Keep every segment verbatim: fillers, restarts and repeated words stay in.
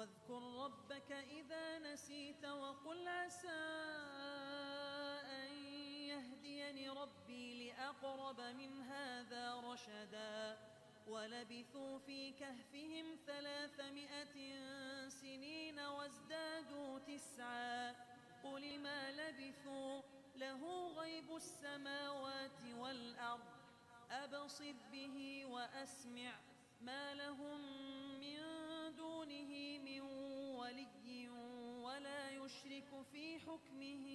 واذكر ربك إذا نسيت وقل عسى أن يهديني ربي لأقرب من هذا رشدا ولبثوا في كهفهم ثلاثمائة سنين وازدادوا تسعا قل ما لبثوا له غيب السماوات والأرض أبصر به وأسمع ما لهم من دونه من ولي ولا يشرك في حكمه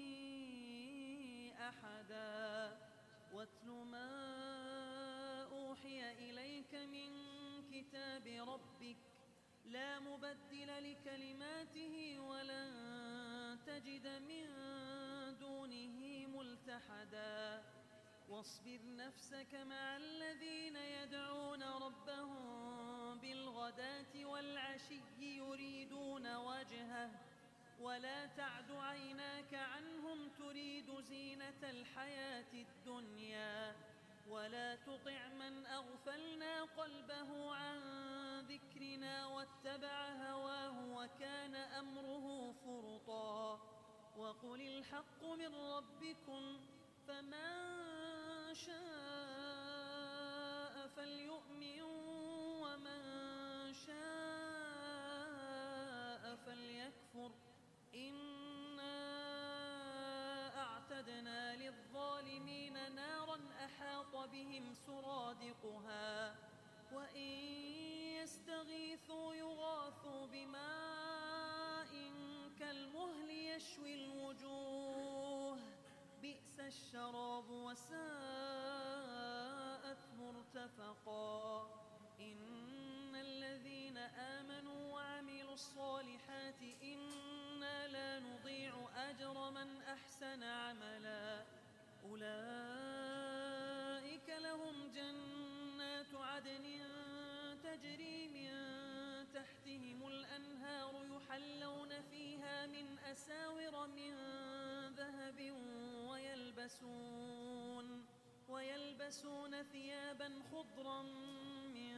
أحدا واتل ما أوحي إليك من كتاب ربك لا مبدل لكلماته ولن تجد من دونه ملتحدا واصبر نفسك مع الذين يدعون ربهم بالغداة والعشي يريدون وجهه ولا تعد عيناك عنهم تريد زينة الحياة الدنيا ولا تطع من أغفلنا قلبه عن ذكرنا واتبع هواه وكان أمره فرطا وقل الحق من ربكم فمن شاء فليؤمن ومن شاء فليكفر إنا أعتدنا للظالمين نارا أحاط بهم سرادقها وإن يستغيثوا يغاثوا بماء كالمهل يشوي الوجوه بئس الشراب وساءت مرتفقا إن الذين آمنوا وعملوا الصالحات إنا لا نضيع أجر من أحسن عملا أولئك لهم جنات عدن تجري من تحتهم الأنهار يحلون فيها من أساور من ذهب ويلبسون, ويلبسون ثيابا خضرا من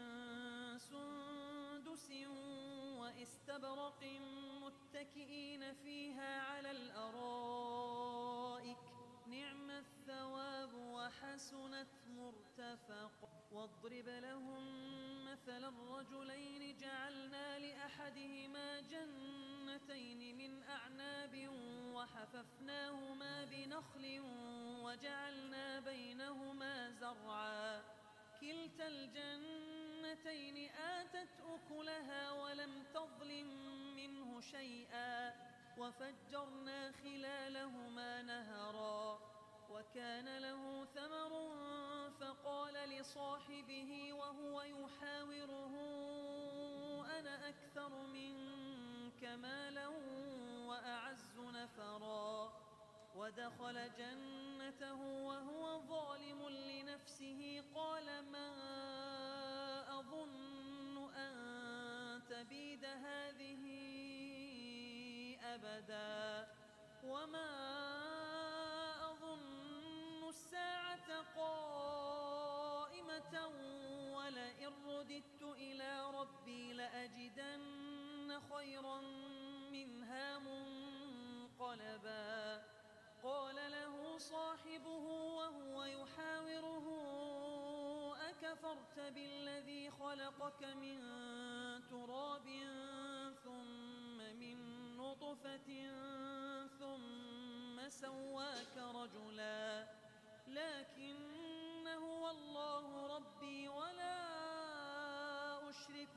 سندس واستبرق متكئين فيها على الأرائك نعم الثواب وحسنت مرتفق واضرب لهم مثل الرجلين جعلنا لأحدهما جنتين من أعناب وحففناهما بنخل وجعلنا بينهما زرعا كلتا الجنتين آتت أكلها ولم تظلم منه شيئا وفجرنا خلالهما نهرا وكان له ثمر فقال لصاحبه وهو يحاوره أنا أكثر منك مالا وأعز نفرا ودخل جنته وهو ظالم لنفسه قال ما أظن أن تبيد هذه أبدا وما أظن الساعة قائمة ولئن رددت إلى ربي لأجدن خيرا منها منقلبا قال له صاحبه وهو يحاوره أكفرت بالذي خلقك من تراب ثم من نطفة ثم سواك رجلا لكن هو الله ربي ولا أشرك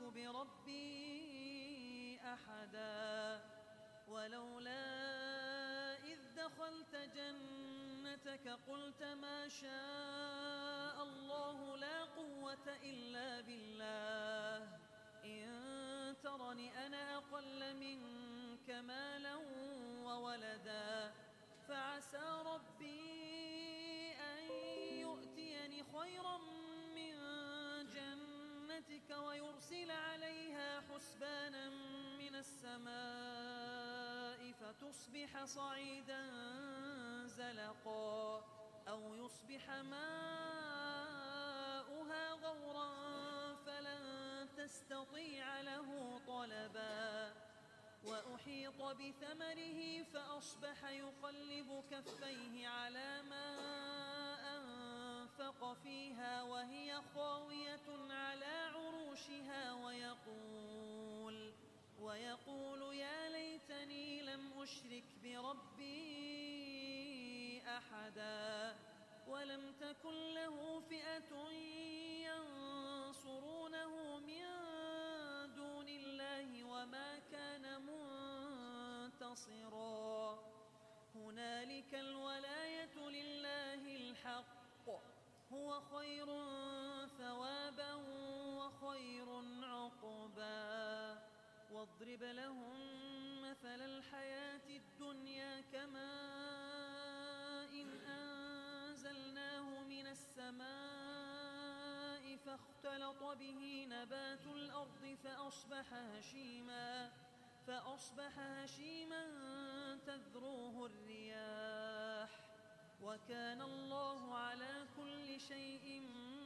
بربي أحدا ولولا إذ دخلت جنتك قلت ما شاء الله لا قوة إلا بالله إن ترني أنا أقل منك مالا وولدا فعسى ربي أن يؤتيني خيرا من جنتك ويرسل عليها حسبانا من السماء فتصبح صعيدا زلقا أو يصبح ماؤها غورا فلن تستطيع له طلبا وأحيط بثمره فأصبح يقلب كفيه على ما أنفق فيها وهي خاوية على عروشها ويقول ويقول يا ليتني لم أشرك بربي أحدا ولم تكن له فئة ينصرونه من دون الله وما كان منتصرا هنالك الولاية لله الحق هو خير ثوابا وخير عقبا واضرب لهم مثل الحياة الدنيا كماء إن أنزلناه من السماء فاختلط به نبات الأرض فأصبح هشيما فأصبح هشيما تذروه الرياح وكان الله على كل شيء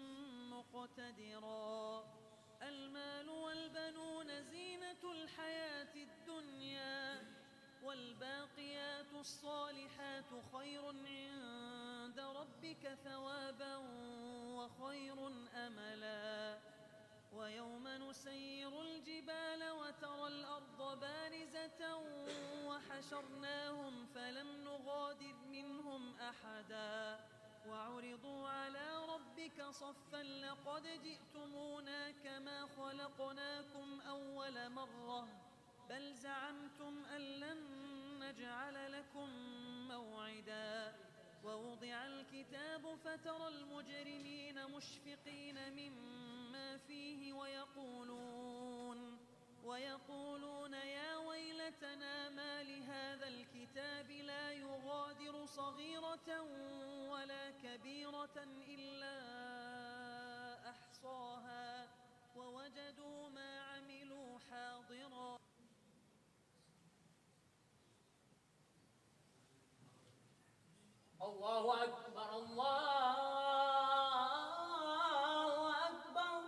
مقتدرا المال والبنون زينة الحياة الدنيا والباقيات الصالحات خير عند ربك ثوابا وخير أملا ويوم نسير الجبال وترى الأرض بارزة وحشرناهم فلم نغادر منهم أحدا وعرضوا على ربك صفا لقد جئتمونا كما خلقناكم أول مرة بل زعمتم أن لن نجعل لكم موعدا ووضع الكتاب فترى المجرمين مشفقين مما فيه ويقولون ويقولون يا ويلتنا ما لهذا الكتاب لا يغادر صغيرة ولا كبيرة إلا أحصاها ووجدوا ما عملوا حاضرا الله أكبر الله أكبر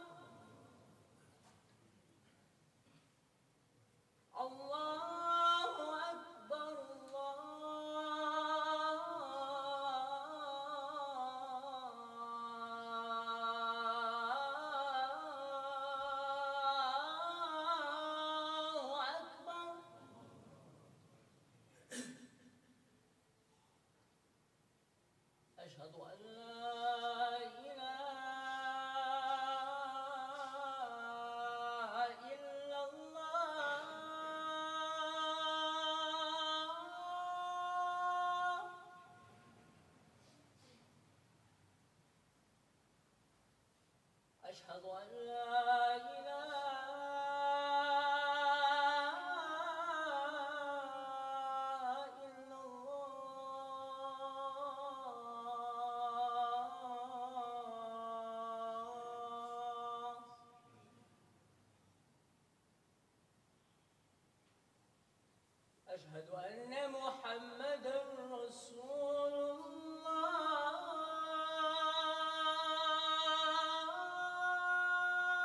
الله أكبر الله أكبر أشهد أن لا إله إلا الله أشهد أن لا إله إلا الله أشهد أن محمدًا رسول الله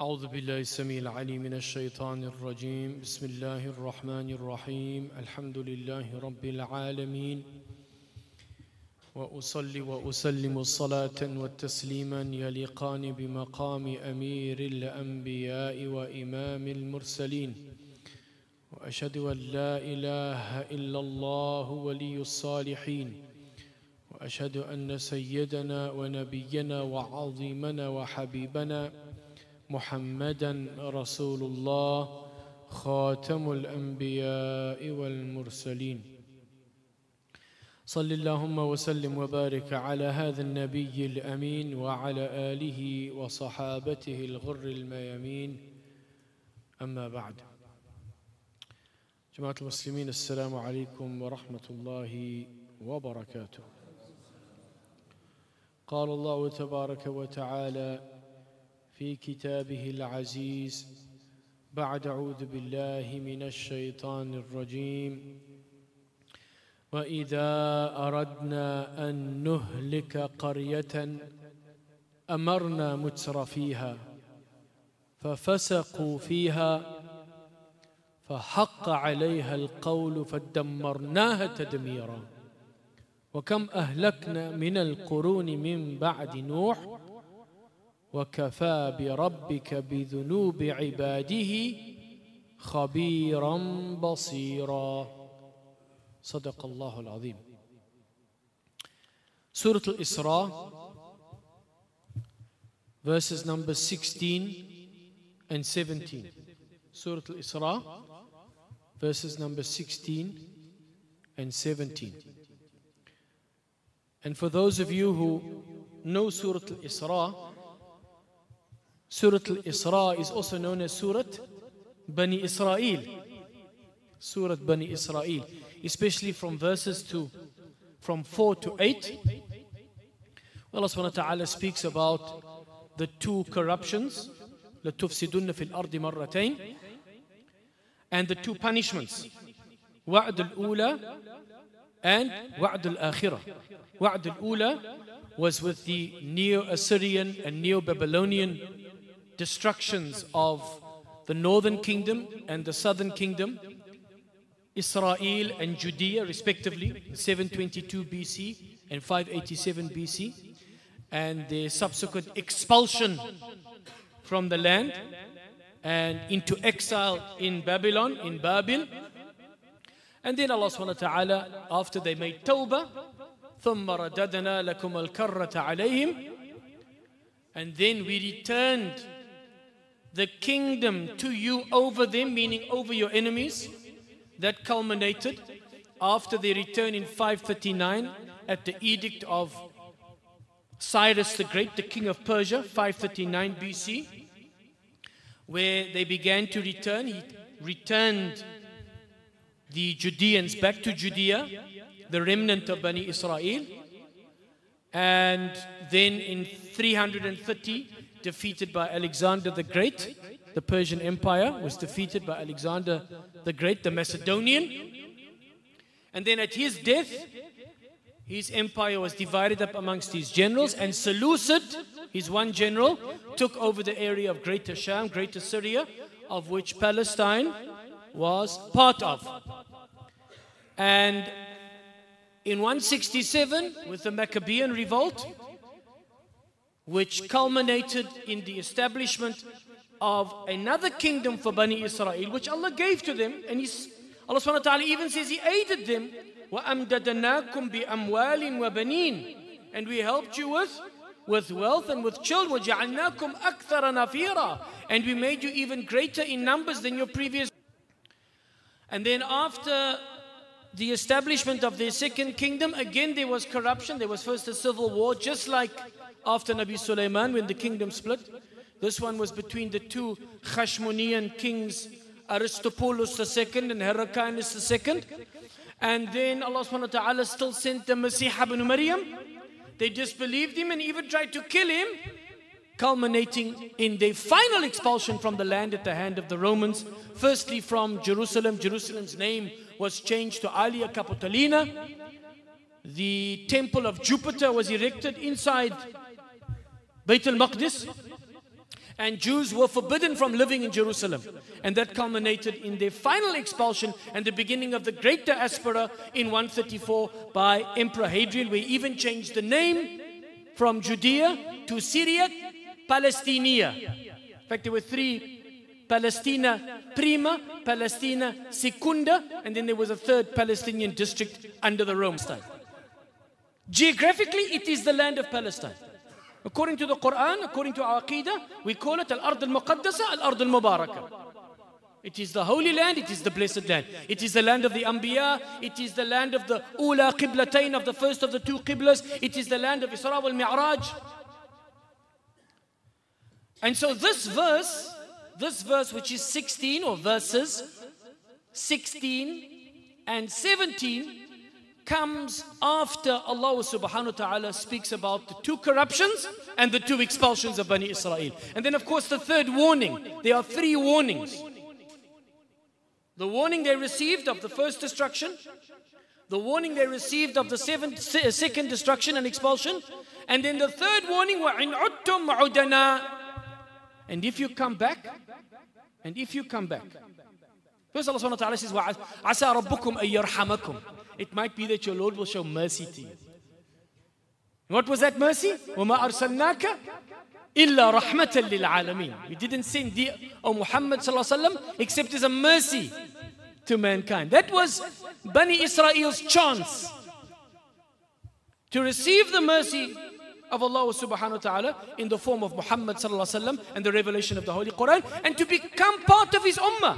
أعوذ بالله السميع العليم من الشيطان الرجيم بسم الله الرحمن الرحيم الحمد لله رب العالمين وأصلي وأسلم الصلاة والتسليما يليقان بمقام أمير الأنبياء وإمام المرسلين وأشهد أن لا إله إلا الله ولي الصالحين وأشهد أن سيدنا ونبينا وعظيمنا وحبيبنا محمدا رسول الله خاتم الأنبياء والمرسلين صل اللهم وسلم وبارك على هذا النبي الأمين وعلى آله وصحابته الغر الميامين أما بعد جماعة المسلمين السلام عليكم ورحمة الله وبركاته قال الله تبارك وتعالى في كتابه العزيز بعد أعوذ بالله من الشيطان الرجيم وإذا أردنا أن نهلك قرية أمرنا متر فيها ففسقوا فيها فحق عليها القول فدمرناها تدميرا وكم أهلكنا من القرون من بعد نوح وكفى بربك بذنوب عباده خبيرا بصيرا صدق الله العظيم. Surah Al-Isra, verses number sixteen and seventeen. Surah Al-Isra, verses number sixteen and seventeen. And for those of you who know Surah Al-Isra, Surah Al-Isra is also known as Surah Bani Israel. Surah Bani Israel, especially from verses two, from four to eight. Allah subhanahu wa ta'ala speaks about the two corruptions, لَتُفْسِدُنَّ فِي الْأَرْضِ مَرَّتَيْنِ, and the two punishments, وَعْدُ الْأُولَى and وَعْدُ الْآخِرَةِ. وَعْدُ الْأُولَى was with the Neo-Assyrian and Neo-Babylonian destructions of the northern kingdom and the southern kingdom, Israel and Judea respectively, seven twenty-two B C and five eighty-seven B C, and their subsequent expulsion from the land and into exile in Babylon, in Babil. And then Allah subhanahu wa ta'ala, after they made tawbah, ثُمَّ رَدَدْنَا لَكُمَ الْكَرَّةَ عَلَيْهِمْ, and then we returned the kingdom to you over them, meaning over your enemies. That culminated after their return in five thirty-nine at the edict of Cyrus the Great, the king of Persia, five thirty-nine B C, where they began to return. He returned the Judeans back to Judea, the remnant of Bani Israel, and then in three hundred thirty, defeated by Alexander the Great. The Persian Empire was defeated by Alexander the Great, the Macedonian. And then at his death, his empire was divided up amongst his generals, and Seleucid, his one general, took over the area of Greater Sham, Greater Syria, of which Palestine was part of. And in one sixty-seven, with the Maccabean revolt, which culminated in the establishment of another kingdom for Bani Israel, which Allah gave to them, and He's, Allah subhanahu wa ta'ala even says He aided them, وَأَمْدَدَنَاكُمْ بِأَمْوَالٍ وَبَنِينَ, and we helped you with, with wealth and with children, وَجَعَلْنَاكُمْ أَكْثَرَ نَفِيرًا, and we made you even greater in numbers than your previous. And then after the establishment of their second kingdom, again there was corruption. There was first a civil war, just like after Nabi Sulaiman when the kingdom split. This one was between the two Hashmonean kings, Aristobulus the second and Hyrcanus the second. And then Allah subhanahu wa ta'ala still sent the Masih ibn Maryam. They disbelieved him and even tried to kill him, culminating in their final expulsion from the land at the hand of the Romans. Firstly from Jerusalem. Jerusalem's name was changed to Alia Capitolina. The temple of Jupiter was erected inside Bayt al-Maqdis. and Jews were forbidden from living in Jerusalem. And that culminated in their final expulsion and the beginning of the Great Diaspora in one thirty-four by Emperor Hadrian, where he even changed the name from Judea to Syriac Palestinia. In fact, there were three: Palestina Prima, Palestina Secunda, and then there was a third Palestinian district under the Rome style. Geographically, it is the land of Palestine. According to the Quran, according to our Aqidah, we call it Al-Ard al-Muqaddasa, Al-Ard al-Mubarakah. It is the holy land, it is the blessed land. It is the land of the Anbiya, it is the land of the Ula Qiblatain, of the first of the two Qiblas. It is the land of Isra wal-Mi'raj. And so this verse, this verse which is sixteen, or verses sixteen and seventeen, comes after Allah subhanahu wa ta'ala speaks about the two corruptions and the two expulsions of Bani Israel. And then of course the third warning. There are three warnings. The warning they received of the first destruction, the warning they received of the seventh, second destruction and expulsion, and then the third warning, وَإِنْ عُدْتُمْ عُدَنَا. And if you come back, and if you come back, first Allah subhanahu wa ta'ala says, وَعَسَى رَبُّكُمْ أَن يَرْحَمَكُمْ. It might be that your Lord will show mercy to you. What was that mercy? وَمَا أَرْسَلْنَاكَ إِلَّا رَحْمَةً لِلْعَالَمِينَ. We didn't send thee, O Muhammad sallallahu alaihi wasallam, except as a mercy to mankind. That was Bani Israel's chance to receive the mercy of Allah subhanahu wa ta'ala in the form of Muhammad sallallahu alaihi wasallam and the revelation of the Holy Quran, and to become part of his ummah.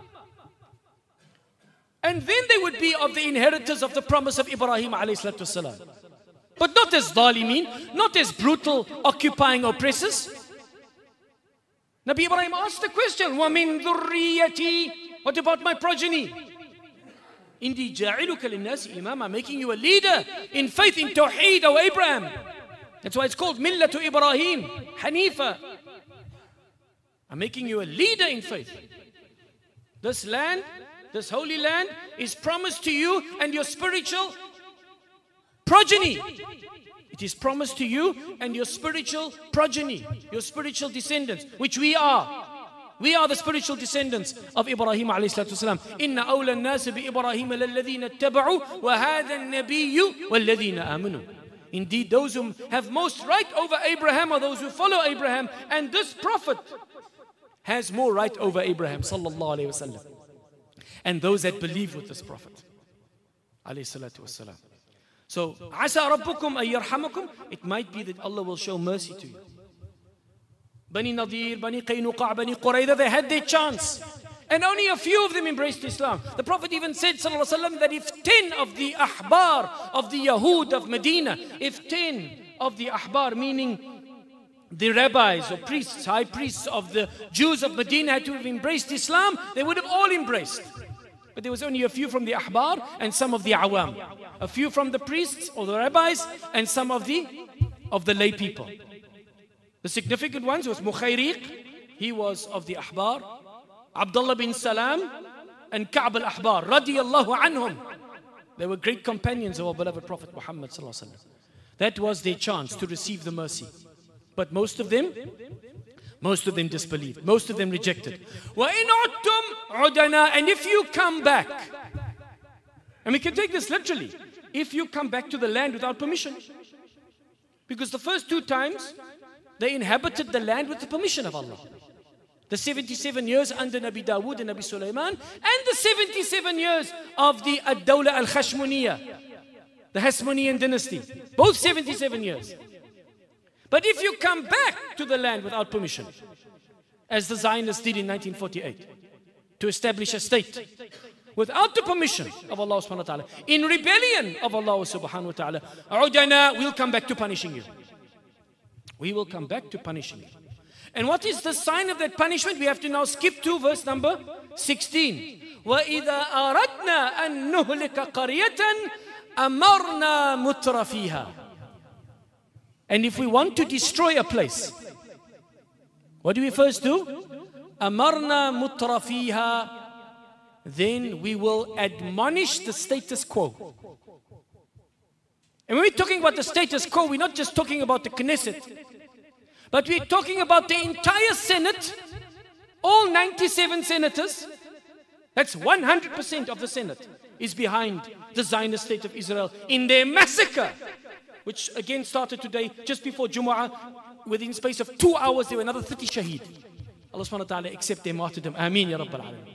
And then they would be of the inheritors of the promise of Ibrahim alayhi salatu wasalam. But not as dhalimeen, not as brutal, occupying oppressors. Nabi Ibrahim asked the question, وَمِن ذُرِّيَّتِي. What about my progeny? Indi جَاعِلُكَ لِلنَّاسِ إِمَامًا. Making you a leader in faith, in Tawheed, O Abraham. That's why it's called Millatu Ibrahim, Hanifa. I'm making you a leader in faith. This land, this holy land, is promised to you and your spiritual progeny. It is promised to you and your spiritual progeny, your spiritual descendants, which we are. We are the spiritual descendants of Ibrahim alayhi salatu wasalam. Inna awla an-nas bi Ibrahim alladhina ittaba'u wa hadha an-nabiyyu walladhina amanu. Indeed, those who have most right over Abraham are those who follow Abraham, and this prophet has more right over Abraham sallallahu alayhi wasallam, and those that believe with this prophet alayhi salatu wasalam. So, asa rabbukum ay yarhamakum. It might be that Allah will show mercy to you. Bani Nadir, Bani Qaynuqa', Bani Qurayza, they had their chance, and only a few of them embraced Islam. The Prophet even said sallallahu alaihi wasallam that if ten of the ahbar of the Yahud of Medina, if ten of the ahbar, meaning the rabbis or priests, high priests of the Jews of Medina, had to have embraced Islam, they would have all embraced. But there was only a few from the ahbar and some of the awam. A few from the priests or the rabbis and some of the of the lay people. The significant ones was Mukhayriq, he was of the ahbar, Abdullah bin Salam, and Ka'b al-Ahbar, radiyallahu anhum. They were great companions of our beloved Prophet Muhammad sallallahu alaihi wasallam. That was their chance to receive the mercy. But most of them, most of them disbelieved. Most of them rejected. وَإِنْ عُدْتُمْ عُدَنَا. And if you come back, and we can take this literally, if you come back to the land without permission. Because the first two times, they inhabited the land with the permission of Allah. The seventy-seven years under Nabi Dawood and Nabi Sulaiman, and the seventy-seven years of the Ad-Dawla Al-Khashmuniyah, the Hasmonean dynasty. Both seventy-seven years. But if you come back to the land without permission, as the Zionists did in nineteen forty-eight, to establish a state, without the permission of Allah subhanahu wa ta'ala, in rebellion of Allah subhanahu wa ta'ala, Udana, we'll come back to punishing you. We will come back to punishing you. And what is the sign of that punishment? We have to now skip to verse number sixteen. وَإِذَا أَرَدْنَا أَن نُهْلِكَ قَرْيَةً أَمَرْنَا مُتْرَ فِيهَا. And if we want to destroy a place, what do we first do? أَمَرْنَا مُتْرَ فِيهَا. Then we will admonish the status quo. And when we're talking about the status quo, we're not just talking about the Knesset, But we're talking about the entire Senate, all ninety-seven senators. That's one hundred percent of the Senate is behind the Zionist state of Israel in their massacre, which again started today just before Jumu'ah. Within space of two hours, there were another thirty shaheed. Allah subhanahu wa ta'ala accept their martyrdom. Ameen ya Rabbal Alameen.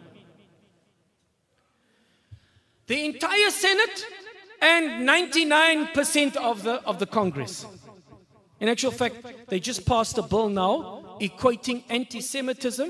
The entire Senate and ninety-nine percent of the, of the Congress. In actual fact, they just passed a bill now equating anti-Semitism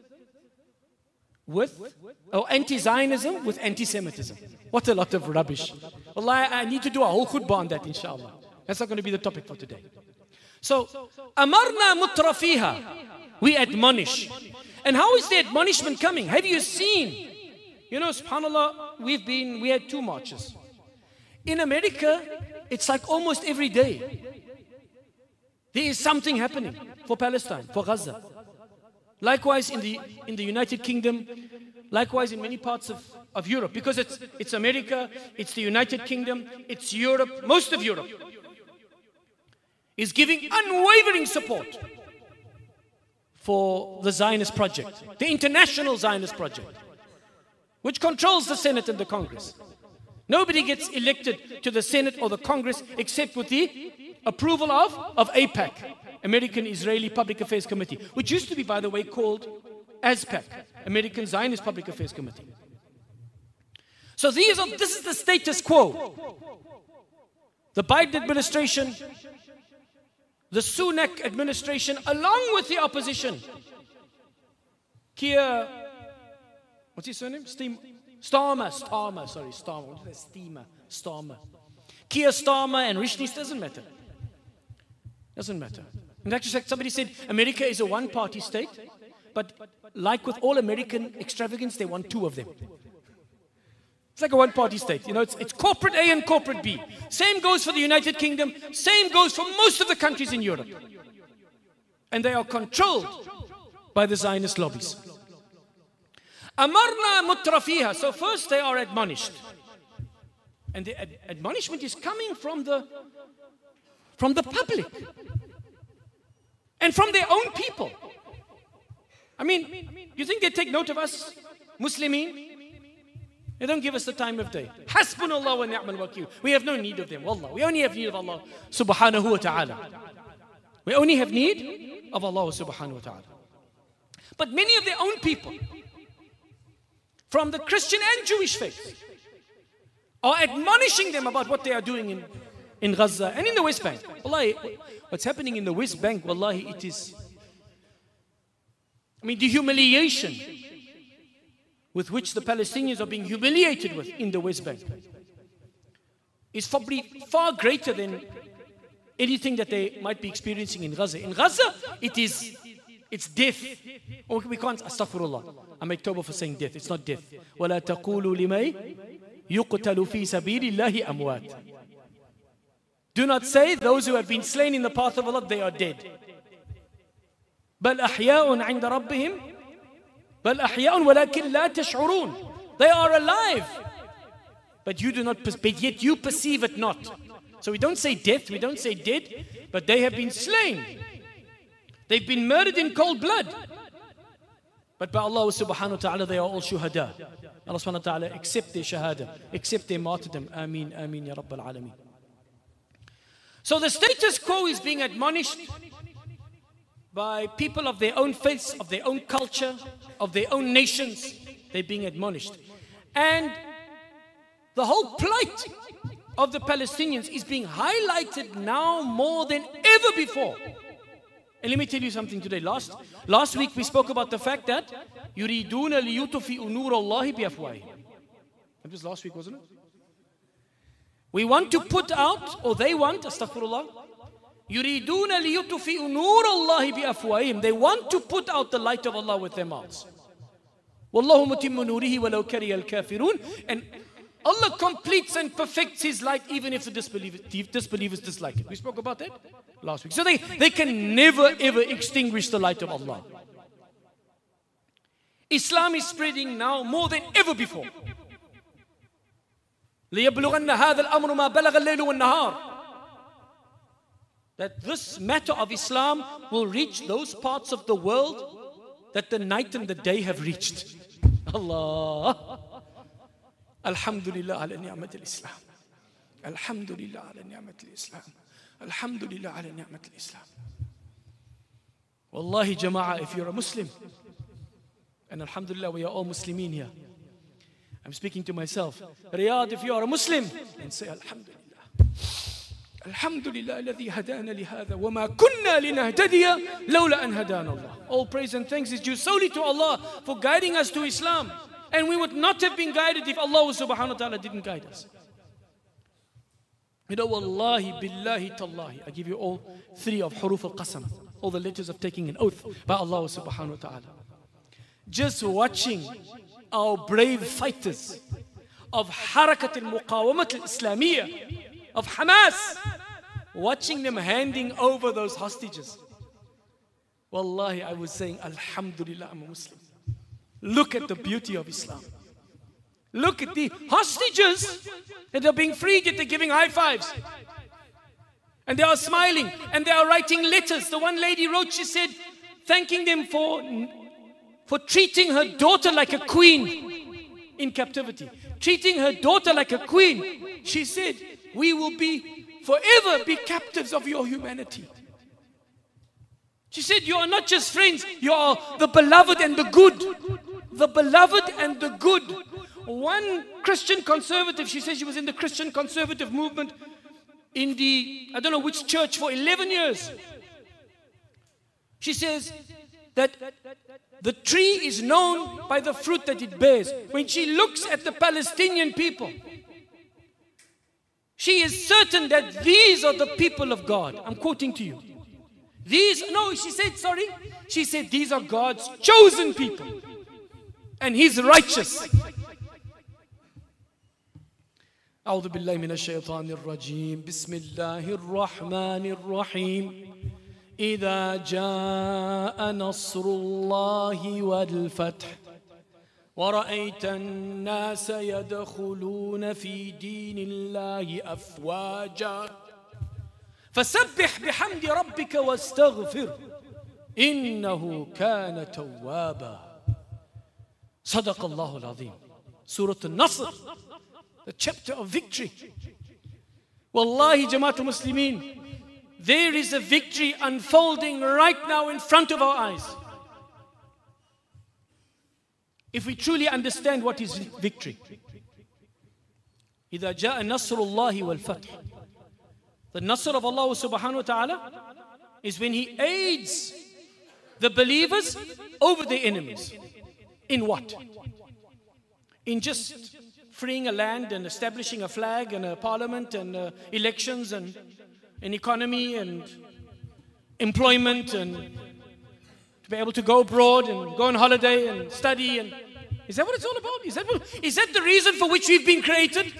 with, or anti-Zionism with anti-Semitism. What a lot of rubbish. Wallahi, I need to do a whole khutbah on that, inshallah. That's not going to be the topic for today. So, amarna mutrafiha, we admonish. And how is the admonishment coming? Have you seen? You know, subhanAllah, we've been, we had two marches. In America, it's like almost every day. There is something happening for Palestine, for Gaza. Likewise in the, in the United Kingdom, likewise in many parts of, of Europe. Because it's, it's America, it's the United Kingdom, it's Europe, most of Europe is giving unwavering support for the Zionist project, the international Zionist project, which controls the Senate and the Congress. Nobody gets elected to the Senate or the Congress except with the approval of, of AIPAC, American Israeli Public Affairs Committee, which used to be, by the way, called ASPAC, American Zionist Public Affairs Committee. So these are, this is the status quo. The Biden administration, the Sunak administration, along with the opposition, Keir, what's his surname? Steam, Starmer, Starmer, sorry, Starmer, what is that? Steamer, Starmer. Keir Starmer and Rishnis, doesn't matter. Doesn't matter. In actual fact, somebody said America is a one-party state, but like with all American extravagance, they want two of them. It's like a one-party state. You know, it's, it's corporate A and corporate B. Same goes for the United Kingdom. Same goes for most of the countries in Europe. And they are controlled by the Zionist lobbies. Amarna mutrafiha. So first they are admonished. And the ad admonishment is coming from the, from the public. And from their own people. I mean, you think they take note of us, Muslimin? They don't give us the time of day. Hasbunallah wa ni'mal wakeel. We have no need of them. Wallah. We only have need of Allah subhanahu wa ta'ala. We only have need of Allah subhanahu wa ta'ala. But many of their own people, from the Christian and Jewish faith, are admonishing them about what they are doing in, in Gaza and in the West Bank. Wallahi, what's happening in the West Bank, wallahi, it is, I mean, the humiliation with which the Palestinians are being humiliated with in the West Bank is probably far greater than anything that they might be experiencing in Gaza. In Gaza, it is, it's death. Oh, we can't, astaghfirullah. I make tawbah for saying death. It's not death. وَلَا تَقُولُوا لِمَيْ يُقْتَلُ فِي سَبِيلِ اللَّهِ أَمْوَاتٍ. Do not say those who have been slain in the path of Allah, they are dead. بَلْ أَحْيَاءٌ عِنْدَ رَبِّهِمْ بَلْ أَحْيَاءٌ وَلَكِنْ لَا تَشْعُرُونَ. They are alive, but you do not, but yet you perceive it not. So we don't say death, we don't say dead, but they have been slain. They've been murdered in cold blood. But by Allah subhanahu wa ta'ala, they are all shuhada. Allah subhanahu wa ta'ala accept their shahada, accept their martyrdom. Ameen, ameen, ya Rabbal Alameen. So the status quo is being admonished by people of their own faiths, of their own culture, of their own nations. They're being admonished. And the whole plight of the Palestinians is being highlighted now more than ever before. And let me tell you something today. Last, last week we spoke about the fact that يُرِيدُونَ لِيُطْفِئُوا نُورَ اللَّهِ بِأَفْوَاهِهِمْ. That was last week, wasn't it? We want to put out, or they want, astaghfirullah, يُرِيدُونَ لِيُطْفِئُوا نُورَ اللَّهِ بِأَفْوَاهِهِمْ. They want to put out the light of Allah with their mouths. وَاللَّهُ مُتِمُّ نُورِهِ وَلَوْ كَرِيَ الْكَافِرُونَ. And Allah completes and perfects His light even if the disbelievers, disbelievers dislike it. We spoke about that last week. So they, they can never ever extinguish the light of Allah. Islam is spreading now more than ever before. لِيَبْلُغَنَّ هَذَا الْأَمْرُ مَا بَلَغَ اللَّيْلُ وَالنَّهَارُ. that this matter of Islam will reach those parts of the world that the night and the day have reached. Allah. Alhamdulillah ala ni'mat al-Islam. Alhamdulillah ala ni'mat al-Islam. Alhamdulillah ala ni'mat al-Islam. Wallahi jama'ah, if you're a Muslim, and alhamdulillah we are all Muslimin here. I'm speaking to myself. Riyadh, if you are a Muslim, and say Alhamdulillah. Alhamdulillah alladhi hadana lihada wa ma kunna linahtadiya lawla an hadana Allah. All praise and thanks is due solely to Allah for guiding us to Islam. And we would not have been guided if Allah subhanahu wa ta'ala didn't guide us. You know, wallahi, billahi, tallahi. I give you all three of huruf al-qasam, all the letters of taking an oath by Allah subhanahu wa ta'ala. Just watching our brave fighters of Harakat al-Muqawamat al-Islamiyya, of Hamas, watching them handing over those hostages. Wallahi, I was saying, Alhamdulillah, I'm a Muslim. Look at the beauty of Islam. Look at the hostages that are being freed, yet they're giving high fives. And they are smiling, and they are writing letters. The one lady wrote, she said, thanking them for, for treating her daughter like a queen in captivity. Treating her daughter like a queen. She said, we will be forever be captives of your humanity. She said, you are not just friends, you are the beloved and the good. The beloved and the good. One Christian conservative, she says she was in the Christian conservative movement in the, I don't know which church, for eleven years. She says that the tree is known by the fruit that it bears. When she looks at the Palestinian people, she is certain that these are the people of God. I'm quoting to you. These, no, she said, sorry. She said, these are God's chosen people. And He's righteous. أعوذ بالله من الشيطان الرجيم بسم الله الرحمن الرحيم إذا جاء نصر الله والفتح ورأيت الناس يدخلون في دين الله أفواجا فسبح بحمد ربك واستغفر إنه كان توابا صدق الله العظيم. Surah Al-Nasr, the chapter of victory. Wallahi, Jamaatul Muslimin, there is a victory unfolding right now in front of our eyes. If we truly understand what is victory. إذا جاء نصر الله والفتح. The nasr of Allah subhanahu wa ta'ala is when He aids the believers over their enemies. In what? In just freeing a land and establishing a flag and a parliament and uh, elections and an economy and employment and to be able to go abroad and go on holiday and study. And is that what it's all about? Is that, what, is that the reason for which we've been created?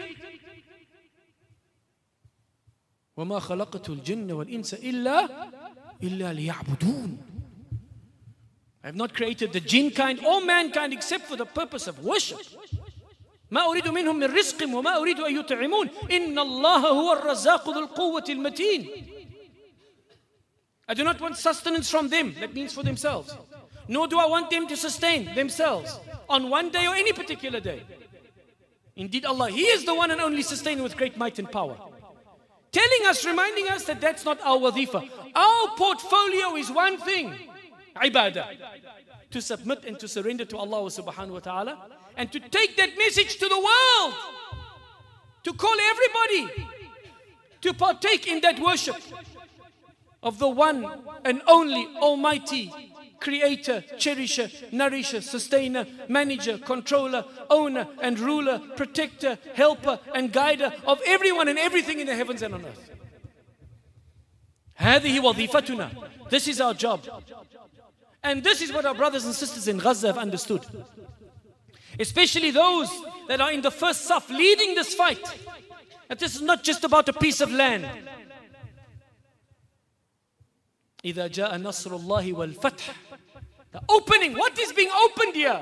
وَمَا خَلَقْتُ الْجِنَّ وَالْإِنسَ إِلَّا إِلَّا لِيَعْبُدُونَ. I have not created the jinn kind or mankind except for the purpose of worship. ما أريد منهم من رزق وما أريد أن يطعمون إن الله هو الرزاق ذو القوة المتين. I do not want sustenance from them, that means for themselves. Nor do I want them to sustain themselves on one day or any particular day. Indeed, Allah, He is the one and only sustainer with great might and power. Telling us, reminding us that that's not our wadhifa. Our portfolio is one thing, ibadah. To submit and to surrender to Allah subhanahu wa ta'ala and to take that message to the world. To call everybody to partake in that worship of the one and only Almighty Creator, Cherisher, Nourisher, Sustainer, Manager, Controller, Owner and Ruler, Protector, Helper and Guider of everyone and everything in the heavens and on earth. هذه وظيفتنا. This is our job. And this is what our brothers and sisters in Gaza have understood. Especially those that are in the first saf leading this fight. That this is not just about a piece of land. إذا جاء نصر الله والفتح. The opening, what is being opened here?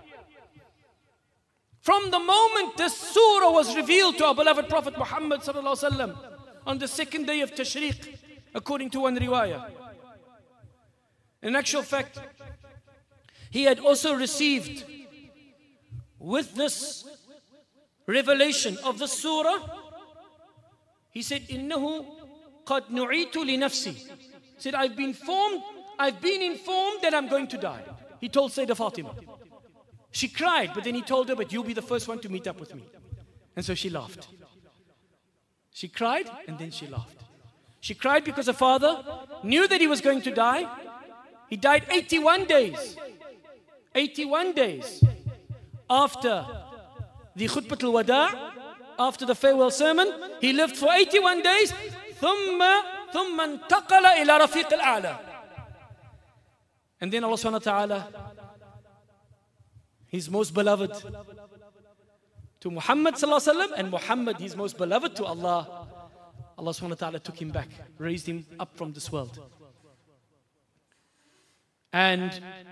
From the moment the surah was revealed to our beloved Prophet Muhammad sallallahu alaihi wasallam on the second day of Tashriq, according to one riwayah. In actual fact, he had also received with this revelation of the surah, he said, إِنَّهُ قَدْ نُعِيتُ لِنَفْسِي. He said, I've been informed, I've been informed that I'm going to die. He told Sayyidah Fatima. She cried, but then he told her, but you'll be the first one to meet up with me. And so she laughed. She cried, and then she laughed. She cried because her father knew that he was going to die. He died eighty-one days. eighty-one days after the Khutbat al-Wada', after the farewell sermon. He lived for eighty-one days. ثم ثم انتقل إلى رفيق الأعلى. And then Allah subhanahu wa ta'ala, His most beloved to Muhammad sallallahu alaihi wasallam, and Muhammad, His most beloved to Allah, Allah subhanahu wa ta'ala took him back, raised him up from this world. And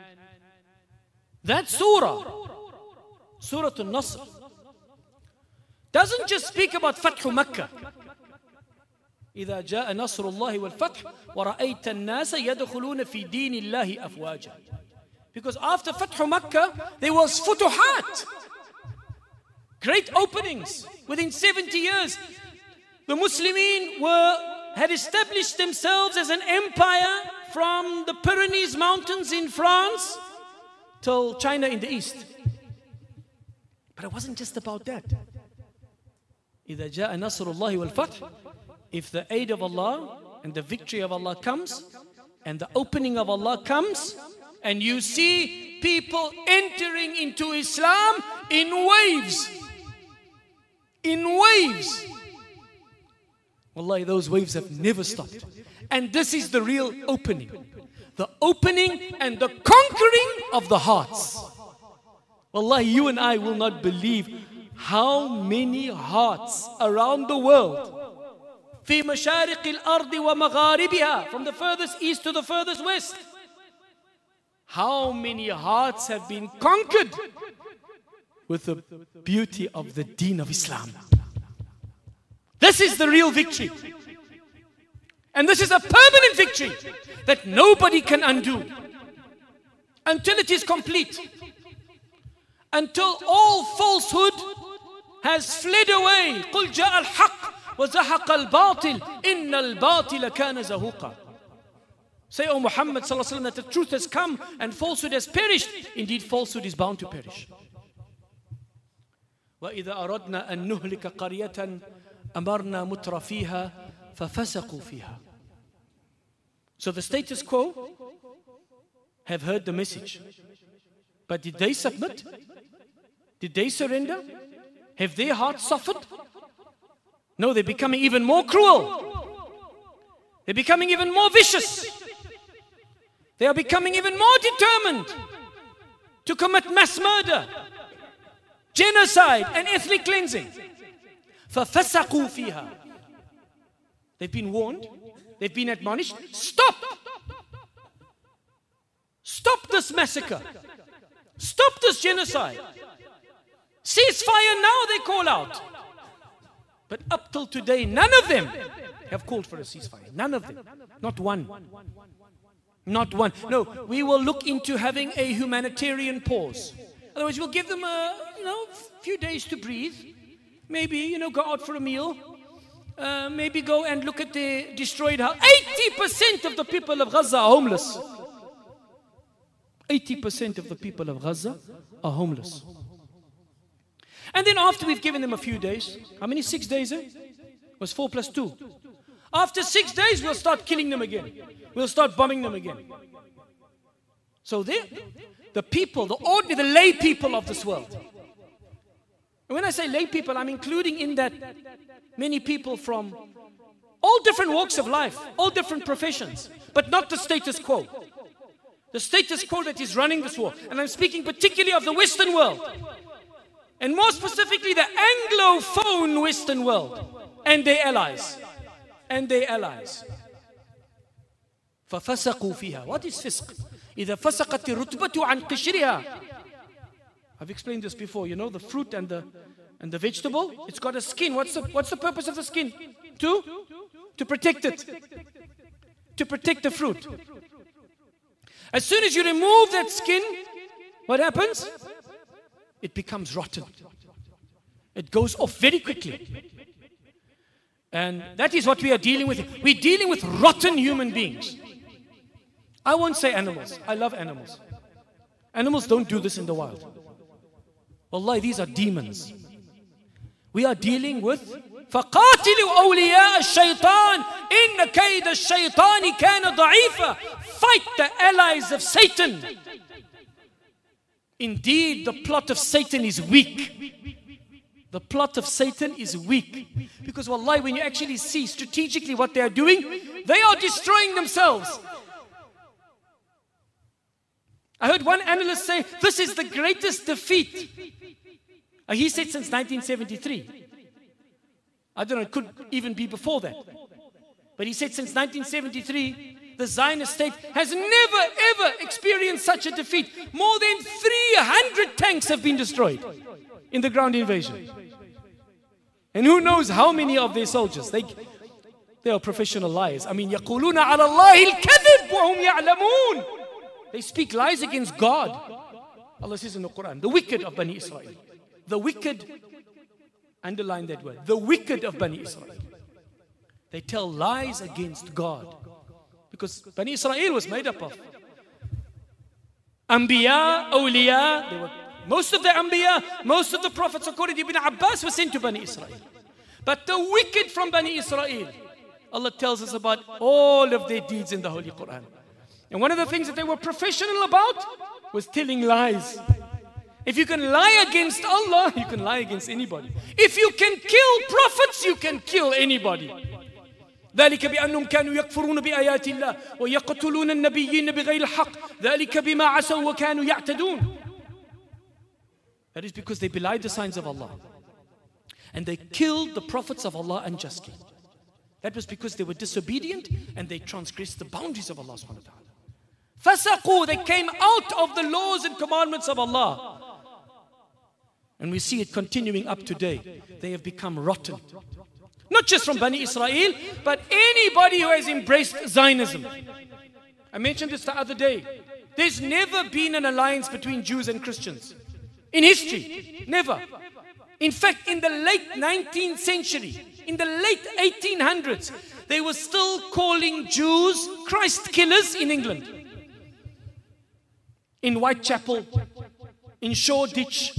that surah, Surah An-Nasr, doesn't just speak about Fathu Makkah. إذا جاء نصر الله والفتح ورأيت الناس يدخلون في دين الله أفواجا. Because after Fathu Makkah, there was Futuhat. Great openings. Within seventy years, the Muslimin were, had established themselves as an empire from the Pyrenees Mountains in France till China in the east. But it wasn't just about that. إذا جاء نصر الله والفتح, if the aid of Allah and the victory of Allah comes, and the opening of Allah comes, and you see people entering into Islam in waves, in waves. Wallahi, those waves have never stopped. And this is the real opening. The opening and the conquering of the hearts. Wallahi, you and I will not believe how many hearts around the world, في مشارق الأرض ومغاربها, from the furthest east to the furthest west, how many hearts have been conquered with the beauty of the deen of Islam. This is the real victory. And this is a permanent victory that nobody can undo until it is complete. Until all falsehood has fled away. قُلْ جَاءَ الْحَقِّ وَزَحَقَ الْبَاطِلِ إِنَّ الْبَاطِلَ كَانَ زَهُوقًا. Say, O Muhammad sallallahu alaihi wasallam, that the truth has come and falsehood has perished. Indeed, falsehood is bound to perish. وَإِذَا أَرَدْنَا أَن نُهْلِكَ قَرْيَةً أَمَرْنَا مُتْرَ فِيهَا فَفَسَقُوا فِيهَا. So the status quo have heard the message. But did they submit? Did they surrender? Have their hearts softened? No, they're becoming even more cruel. They're becoming even more vicious. They are becoming even more determined to commit mass murder, genocide, and ethnic cleansing. فَفَسَقُوا فِيهَا. They've been warned. They've been admonished. Stop! Stop this massacre. Stop this genocide. Ceasefire now, they call out. But up till today, none of them have called for a ceasefire. None of them. Not one. Not one. No, we will look into having a humanitarian pause. Otherwise, we'll give them a you know, few days to breathe. Maybe, you know, go out for a meal. Uh, maybe go and look at the destroyed house. eighty percent of the people of Gaza are homeless. eighty percent of the people of Gaza are homeless. And then after we've given them a few days, how many? Six days, eh? It was four plus two. After six days, we'll start killing them again. We'll start bombing them again. So they, the people, the ordinary, the lay people of this world. And when I say lay people, I'm including in that many people from all different walks of life, all different professions, but not the status quo. The status quo that is running this war. And I'm speaking particularly of the Western world. And more specifically, the Anglophone Western world and their allies. And their allies. فَفَسَقُوا فِيهَا. What is fisq? إِذَا فَسَقَتِ الرُّتْبَةُ عَنْ قِشْرِهَا. I've explained this before. You know, the fruit and the and the vegetable, it's got a skin. What's the, what's the purpose of the skin? To? To protect it. to protect the fruit. As soon as you remove that skin, what happens? It becomes rotten. It goes off very quickly. And that is what we are dealing with. We're dealing with rotten human beings. I won't say animals. I love animals. Animals don't do this in the wild. Wallahi, these are demons. We are dealing with فَقَاتِلُوا أَوْلِيَاءَ الشَّيْطَانِ إِنَّ كَيْدَ الشَّيْطَانِ كَانَ ضَعِيفًا. Fight the allies of Satan. Indeed, the plot of Satan is weak. The plot of Satan is weak. Because wallahi, when you actually see strategically what they are doing, they are destroying themselves. I heard one analyst say, this is the greatest defeat. Uh, he said since nineteen seventy-three. I don't know, it could even be before that. But he said since nineteen seventy-three, the Zionist state has never ever experienced such a defeat. More than three hundred tanks have been destroyed in the ground invasion. And who knows how many of their soldiers. They, they are professional liars. I mean, يَقُولُونَ عَلَى اللَّهِ الْكَذِبُ وَهُمْ يَعْلَمُونَ. They speak lies against God. Allah says in the Quran, the wicked of Bani Israel. The wicked, underline that word, the wicked of Bani Israel. They tell lies against God. Because Bani Israel was made up of Anbiya, Awliya. They were, most of the Anbiya, most of the prophets, according to Ibn Abbas, were sent to Bani Israel. But the wicked from Bani Israel, Allah tells us about all of their deeds in the Holy Quran. And one of the things that they were professional about was telling lies. If you can lie against Allah, you can lie against anybody. If you can kill prophets, you can kill anybody. ذلك بأنهم كانوا يكفرون بآيات الله ويقتلون النبيين بغير الحق ذلك بما عصوا وكانوا يعتدون. That is because they belied the signs of Allah. And they killed the prophets of Allah unjustly. That was because they were disobedient and they transgressed the boundaries of Allah subhanahu wa ta'ala. فَسَقُوا, they came out of the laws and commandments of Allah. And we see it continuing up today. They have become rotten. Not just from Bani Israel, but anybody who has embraced Zionism. I mentioned this the other day. There's never been an alliance between Jews and Christians. In history. Never. In fact, in the late nineteenth century, in the late eighteen hundreds, they were still calling Jews Christ killers in England. In Whitechapel, in Shoreditch,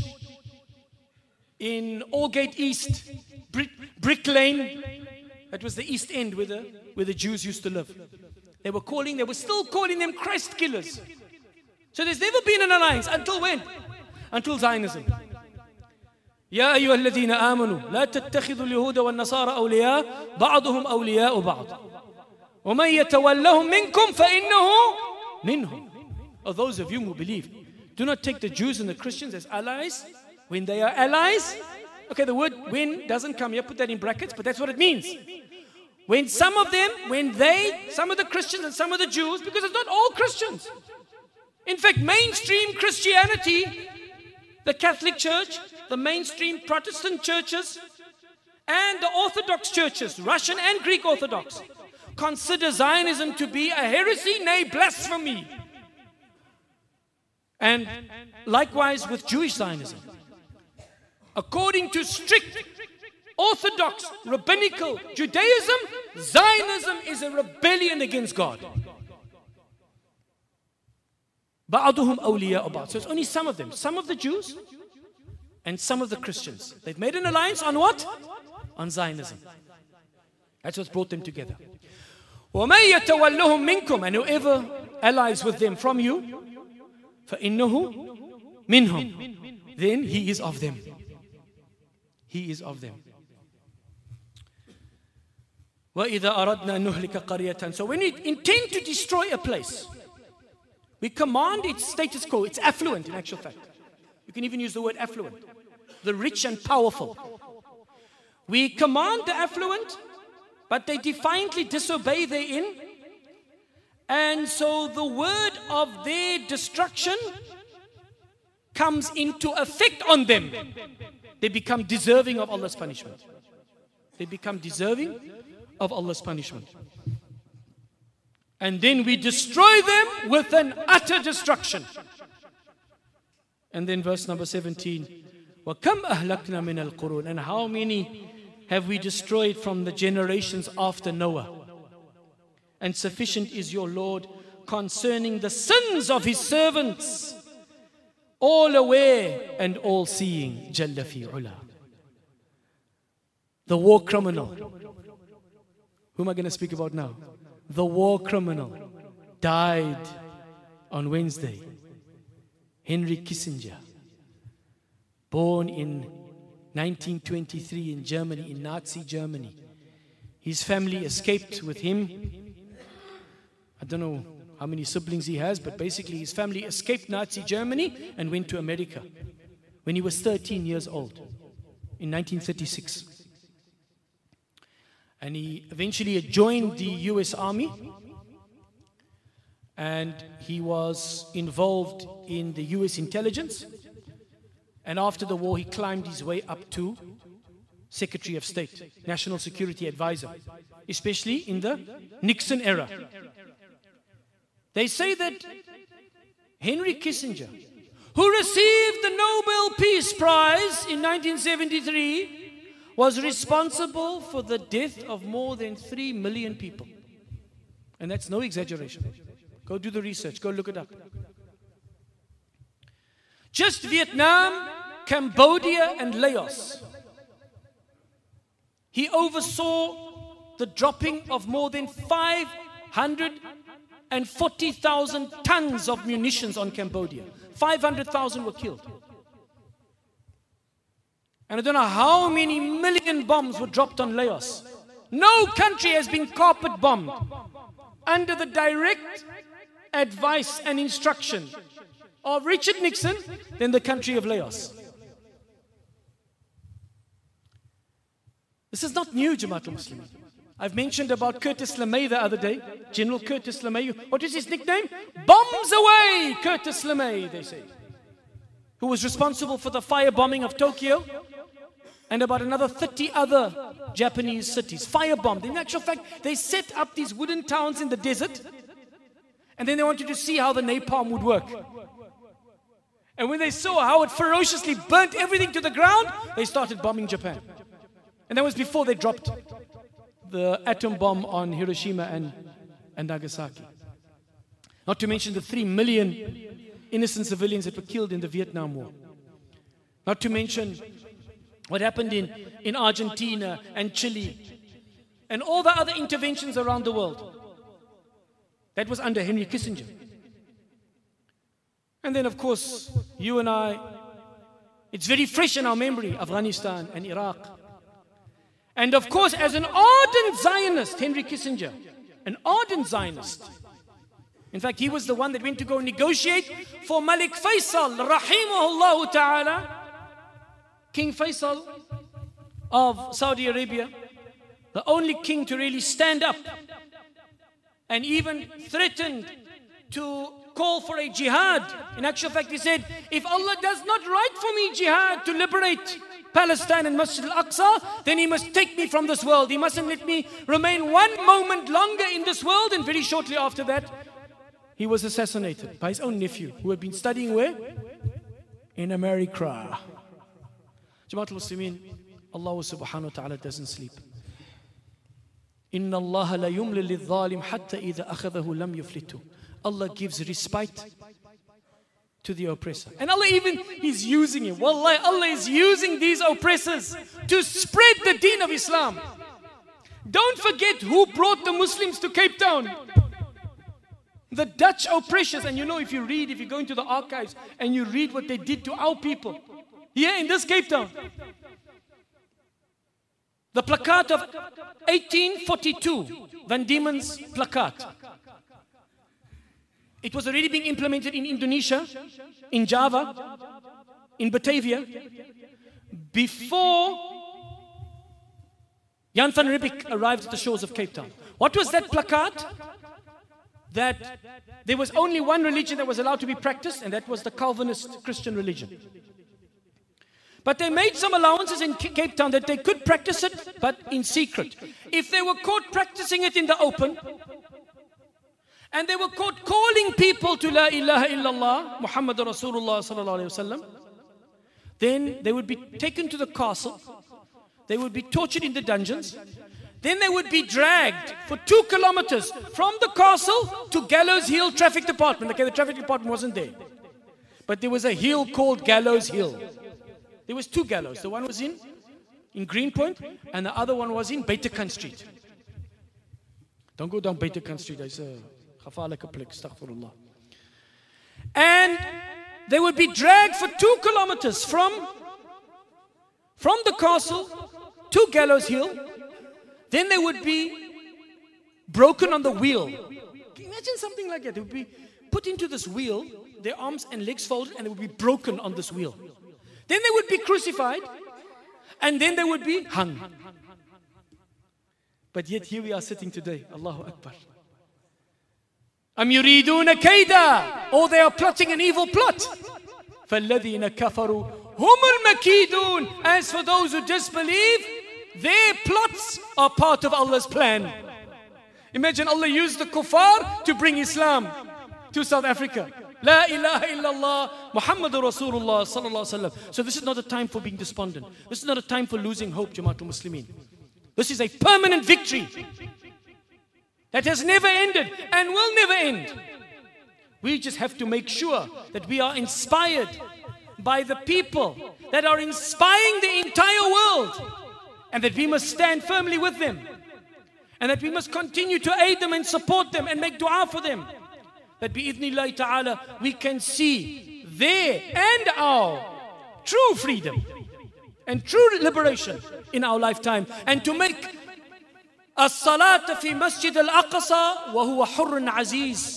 in Aldgate East, Brick, Brick Lane. That was the East End where the, where the Jews used to live. They were calling, they were still calling them Christ killers. So there's never been an alliance. Until when? Until Zionism. يا أيها الذين آمنوا لا تتخذوا اليهود والنصارى أولياء بعضهم أولياء بعض ومن يتولهم منكم فإنه منهم. Oh, those of you who believe, do not take the Jews and the Christians as allies when they are allies. Okay, the word when doesn't come here, put that in brackets, but that's what it means. When some of them, when they, some of the Christians and some of the Jews, because it's not all Christians. In fact, mainstream Christianity, the Catholic Church, the mainstream Protestant churches, and the Orthodox churches, Russian and Greek Orthodox, consider Zionism to be a heresy, nay, blasphemy. And likewise with Jewish Zionism. According to strict Orthodox rabbinical Judaism, Zionism is a rebellion against God. بعضهم أولياء بعض. So it's only some of them. Some of the Jews and some of the Christians. They've made an alliance on what? On Zionism. That's what's brought them together. وَمَن يَتَوَلَّهُم مِّنكُمْ, and whoever allies with them from you, فَإِنَّهُ مِنْهُمْ, then he is of them. He is of them. وَإِذَا أَرَدْنَا أَن نُهْلِكَ قَرْيَةً. So when we intend to destroy a place, we command its status quo. It's affluent in actual fact. You can even use the word affluent. The rich and powerful. We command the affluent, but they defiantly disobey therein. And so the word of their destruction comes into effect on them. They become deserving of Allah's punishment. They become deserving of Allah's punishment. and then we destroy them with an utter destruction. And then verse number seventeen, وَكَمْ أَهْلَكْنَا مِنَ الْقُرُونِ, and how many have we destroyed from the generations after Noah? And sufficient is your Lord concerning the sins of his servants, all aware and all seeing. Jalla fi ula. The war criminal. Who am I going to speak about now? The war criminal died on Wednesday. Henry Kissinger, born in nineteen twenty-three in Germany, in Nazi Germany. His family escaped with him. I don't know how many siblings he has, but basically his family escaped Nazi Germany and went to America when he was thirteen years old in nineteen thirty-six. And he eventually joined the U S Army, and he was involved in the U S intelligence. And after the war, he climbed his way up to Secretary of State, National Security Advisor, especially in the Nixon era. They say that Henry Kissinger, who received the Nobel Peace Prize in nineteen seventy-three, was responsible for the death of more than three million people. And that's no exaggeration. Go do the research, go look it up. Just Vietnam, Cambodia, and Laos. He oversaw the dropping of more than five hundred forty thousand tons of munitions on Cambodia. five hundred thousand were killed. And I don't know how many million bombs were dropped on Laos. No country has been carpet bombed under the direct advice and instruction of Richard Nixon than the country of Laos. This is not new, Jamaatul Muslimin. I've mentioned about Curtis LeMay the other day. General Curtis LeMay. What is his nickname? Bombs away, Curtis LeMay, they say. Who was responsible for the firebombing of Tokyo and about another thirty other Japanese cities. Firebombed. In actual fact, they set up these wooden towns in the desert, and then they wanted to see how the napalm would work. And when they saw how it ferociously burnt everything to the ground, they started bombing Japan. And that was before they dropped the atom bomb on Hiroshima and, and Nagasaki. Not to mention the three million innocent civilians that were killed in the Vietnam War. Not to mention what happened in, in Argentina and Chile and all the other interventions around the world. That was under Henry Kissinger. And then, of course, you and I, it's very fresh in our memory, Afghanistan and Iraq. And of course, as an ardent Zionist, Henry Kissinger, an ardent Zionist. In fact, he was the one that went to go negotiate for Malik Faisal, rahimahullah ta'ala, King Faisal of Saudi Arabia, the only king to really stand up and even threatened to call for a jihad. In actual fact, he said, if Allah does not write for me jihad to liberate Palestine and Masjid al-Aqsa, then he must take me from this world. He mustn't let me remain one moment longer in this world. And very shortly after that, he was assassinated by his own nephew, who had been studying where? In America. Jamaatul Muslimin, Allah subhanahu wa ta'ala doesn't sleep. Inna Allah la yumli lidh-dhalim hatta idha akhadahu lam yuflitu. Allah gives respite to the oppressor. And Allah even is using it. Wallahi, Allah is using these oppressors to spread the deen of Islam. Don't forget who brought the Muslims to Cape Town. The Dutch oppressors. And you know, if you read, if you go into the archives and you read what they did to our people here in this Cape Town. The plakat of eighteen forty-two, Van Diemen's plakat. It was already being implemented in Indonesia, in Java, in Batavia, before Jan van Riebeeck arrived at the shores of Cape Town. What was that plakat? That there was only one religion that was allowed to be practiced, and that was the Calvinist Christian religion. But they made some allowances in Cape Town that they could practice it, but in secret. If they were caught practicing it in the open, and they were caught calling people to La ilaha illallah, Muhammad Rasulullah sallallahu alayhi wasallam, then they would be taken to the castle, they would be tortured in the dungeons, then they would be dragged for two kilometers from the castle to Gallows Hill Traffic Department. Okay, the traffic department wasn't there, but there was a hill called Gallows Hill. There was two gallows. The one was in, in Greenpoint, and the other one was in Buitekan Street. Don't go down Buitekan Street. I say, khafalaka plek, astaghfirullah. And they would be dragged for two kilometers from, from the castle to Gallows Hill. Then they would be broken on the wheel. Can you imagine something like that? They would be put into this wheel, their arms and legs folded, and they would be broken on this wheel. Then they would be crucified, and then they would be hung. But yet here we are sitting today. Allahu Akbar. Am yuriduna kaida, or they are plotting an evil plot. فَالَّذِينَ كَفَرُوا هُمُ الْمَكِيدُونَ. As for those who disbelieve, their plots are part of Allah's plan. Imagine Allah used the kuffar to bring Islam to South Africa. La ilaha illallah Muhammadur Rasulullah sallallahu alaihi wasallam. So this is not a time for being despondent. This is not a time for losing hope, Jamaatul Muslimin. This is a permanent victory that has never ended and will never end. We just have to make sure that we are inspired by the people that are inspiring the entire world, and that we must stand firmly with them, and that we must continue to aid them and support them and make dua for them, that bi'idhnillahi ta'ala we can see their and our true freedom and true liberation in our lifetime, and to make as-salata fi Masjid al-Aqsa wa huwa hurrun aziz,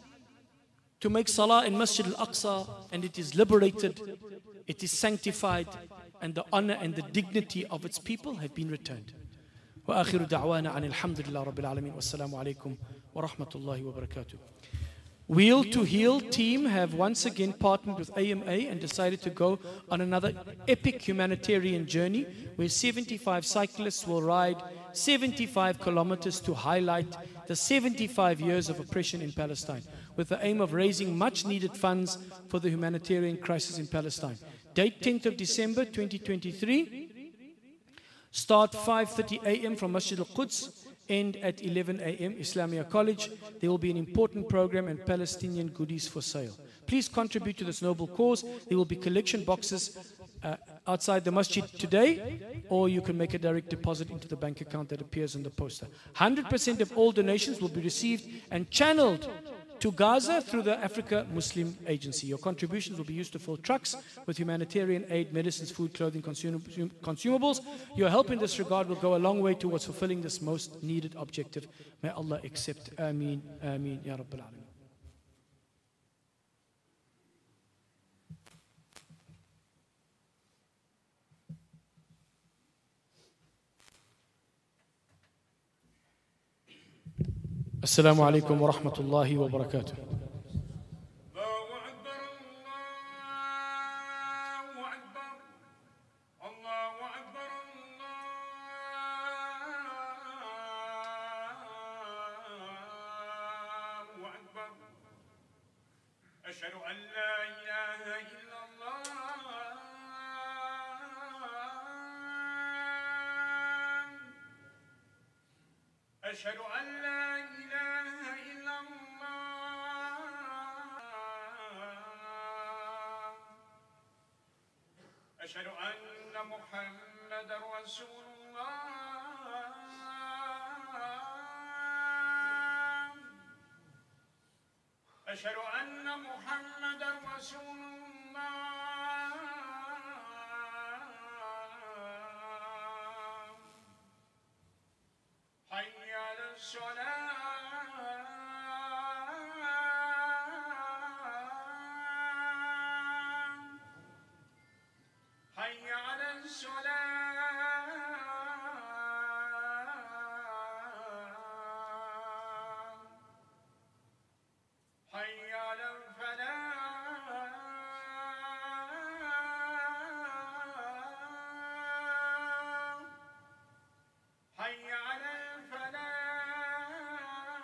to make salah in Masjid al-Aqsa and it is liberated, it is sanctified, and the honor and the dignity of its people have been returned. Wa akhiru da'wana an alhamdulillah rabbil alamin. Wassalamu alaikum wa rahmatullahi wa barakatuh. Wheel to Heal team have once again partnered with A M A and decided to go on another epic humanitarian journey where seventy-five cyclists will ride seventy-five kilometers to highlight the seventy-five years of oppression in Palestine, with the aim of raising much needed funds for the humanitarian crisis in Palestine. Date tenth of December twenty twenty-three. Start five thirty a m from Masjid al-Quds. End at eleven a m Islamia College. There will be an important program and Palestinian goodies for sale. Please contribute to this noble cause. There will be collection boxes uh, outside the masjid today, or you can make a direct deposit into the bank account that appears on the poster. one hundred percent of all donations will be received and channeled to Gaza through the Africa Muslim Agency. Your contributions will be used to fill trucks with humanitarian aid, medicines, food, clothing, consum consumables. Your help in this regard will go a long way towards fulfilling this most needed objective. May Allah accept. Ameen, Ameen, Ya Rabbil Alameen. Assalamu alaikum wa rahmatullahi wa barakatuh. أشهد أن لا إله إلا الله أشهد أن لا إله إلا الله أشهد أن محمدا رسول الله أشهد أن محمدا رسول الله حي على الصلاة حي على الصلاة حي على الفلاح حي على الفلاح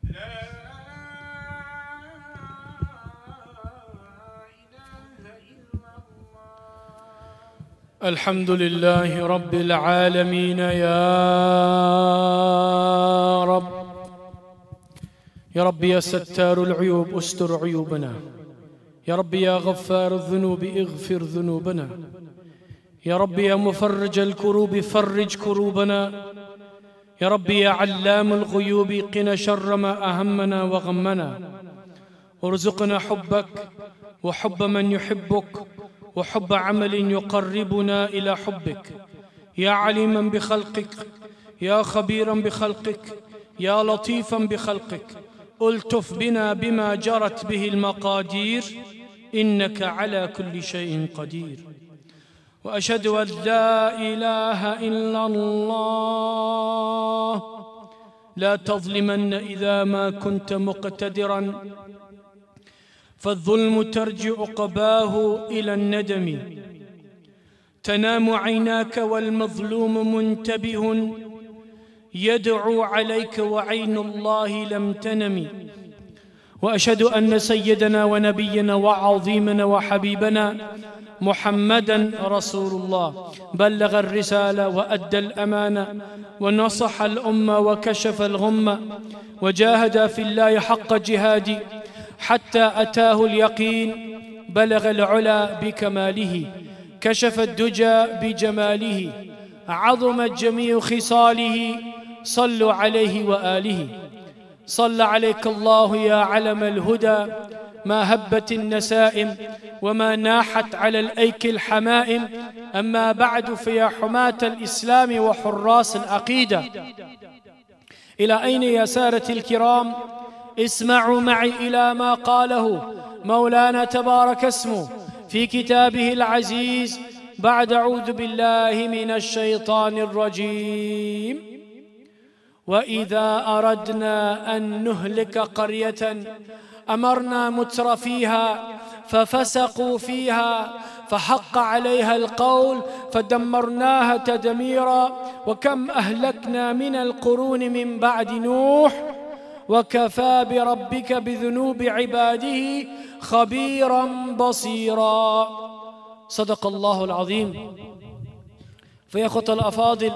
الحمد لله رب العالمين يا رب يا رب يا ستار العيوب استر عيوبنا يا رب يا غفار الذنوب اغفر ذنوبنا يا رب يا مفرج الكروب فرج كروبنا يا رب يا علام الغيوب قنا شر ما أهمنا وغمنا ارزقنا حبك وحب من يحبك وحب عمل يقربنا إلى حبك يا عليما بخلقك يا خبيرا بخلقك يا لطيفا بخلقك ألطف بنا بما جرت به المقادير إنك على كل شيء قدير وأشهد أن لا إله إلا الله لا تظلمن إذا ما كنت مقتدرا فالظلم ترجع قباه إلى الندم تنام عيناك والمظلوم منتبه يدعو عليك وعين الله لم تنم وأشهد أن سيدنا ونبينا وعظيمنا وحبيبنا محمدا رسول الله بلغ الرسالة وأدى الأمانة ونصح الأمة وكشف الغمة وجاهد في الله حق جهاده حتى أتاه اليقين بلغ العلا بكماله كشف الدجى بجماله عظمت جميع خصاله صلوا عليه وآله صلى عليك الله يا علم الهدى ما هبت النسائم وما ناحت على الأيك الحمائم أما بعد فيا حماة الإسلام وحراس العقيدة إلى أين يا سادة الكرام اسمعوا معي إلى ما قاله مولانا تبارك اسمه في كتابه العزيز بعد أعوذ بالله من الشيطان الرجيم وإذا أردنا أن نهلك قرية أمرنا متر فيها ففسقوا فيها فحق عليها القول فدمرناها تدميرا وكم أهلكنا من القرون من بعد نوح وكفى بربك بذنوب عباده خبيرا بصيرا صدق الله العظيم. فيا أخوة الأفاضل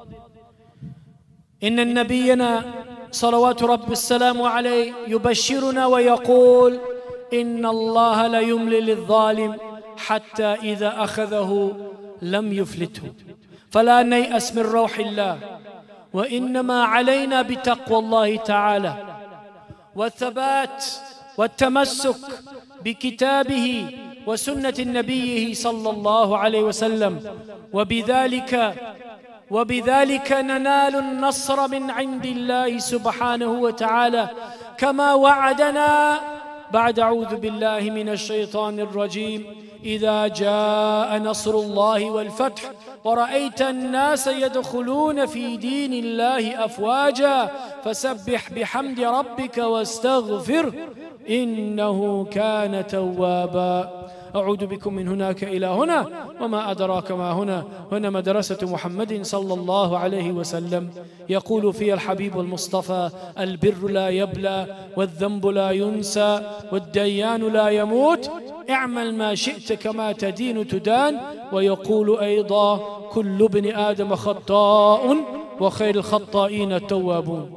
إن النبينا صلوات رب السلام عليه يبشرنا ويقول إن الله لا يملي للظالم حتى إذا أخذه لم يفلته فلا نيأس من روح الله وإنما علينا بتقوى الله تعالى والثبات والتمسك بكتابه وسنة نبيه صلى الله عليه وسلم وبذلك وبذلك ننال النصر من عند الله سبحانه وتعالى كما وعدنا بعد أعوذ بالله من الشيطان الرجيم إذا جاء نصر الله والفتح ورأيت الناس يدخلون في دين الله أفواجا فسبح بحمد ربك واستغفر إنه كان توابا. أعود بكم من هناك إلى هنا وما أدراك ما هنا هنا مدرسة محمد صلى الله عليه وسلم يقول فيها الحبيب المصطفى البر لا يبلى والذنب لا ينسى والديان لا يموت اعمل ما شئت كما تدين تدان ويقول أيضا كل ابن آدم خطاء وخير الخطائين التوابون.